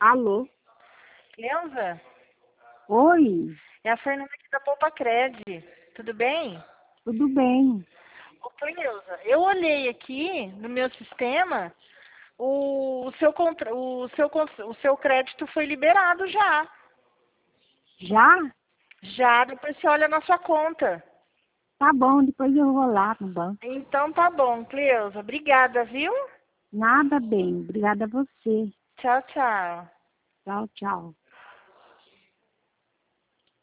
Alô? Cleusa, Oi, é a Fernanda aqui da Poupa Cred. Tudo bem? tudo bem? Ô, Cleusa, eu olhei aqui no meu sistema, o seu crédito foi liberado já. Já? Já, depois você olha na sua conta. Tá bom, depois eu vou lá no banco. Então tá bom, Cleusa. Obrigada, viu? Nada bem, obrigada a você. Tchau, tchau. Tchau, tchau.